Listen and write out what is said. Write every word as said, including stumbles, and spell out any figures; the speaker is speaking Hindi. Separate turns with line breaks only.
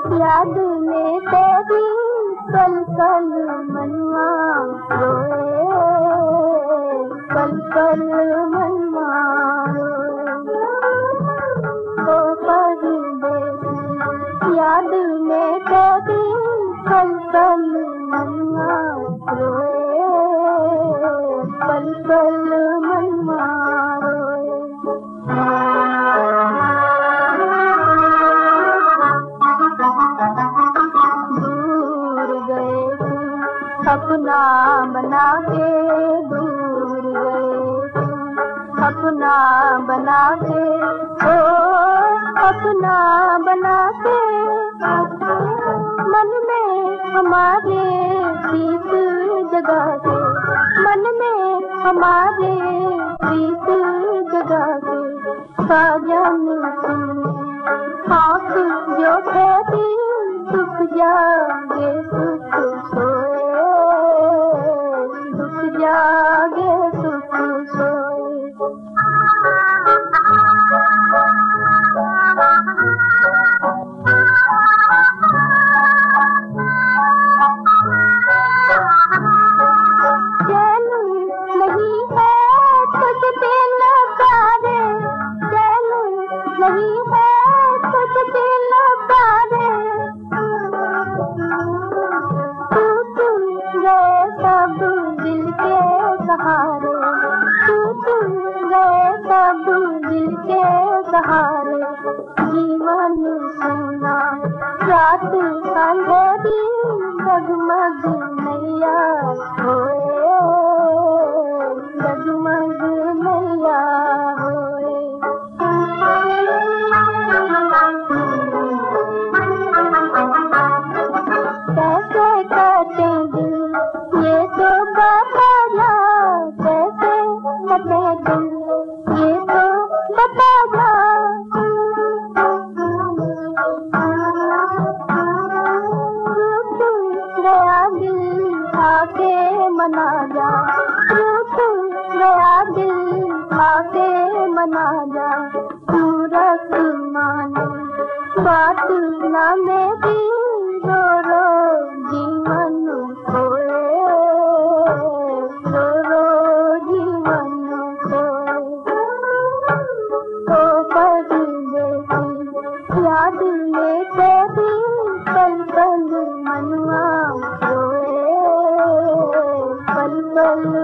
याद में तेरी पल पल मनवा रोए, पल पल मनवा रोए। ओ परदेसी याद में तेरी पल पल मनवा रोए, पल पल मनवा रोए। अपना बना के दूर गए तुम, अपना बना के, ओ अपना बना के मन में हमारे प्रीत जगा के, मन में हमारे प्रीत जगा के। साजन तुमने आँख जो फेरी दुख जागे सुख सोए, दुख जागे सुख सोए। चैन नहीं है तुझ दिल प्यारे, चैन नहीं है तुझ दिल प्यारे। टूट गए सब दिल के सहारे, टूट गए सब दिल के सहारे। जीवन सुना रात अंधेरी डगमग नैया होए, डगमग नैया होए। कैसे कटे दिल ये तो बता जा, कैसे कटे दिल ये तो बता जा। गया दिल आके मना जा, टूट गया दिल आके मना जा। सूरत माने बात ना मेरी रो रो जीवन खोए, रो रो जीवन खोए। ओ परदेसी याद में तेरी पल पल मनवा रोए, पल पल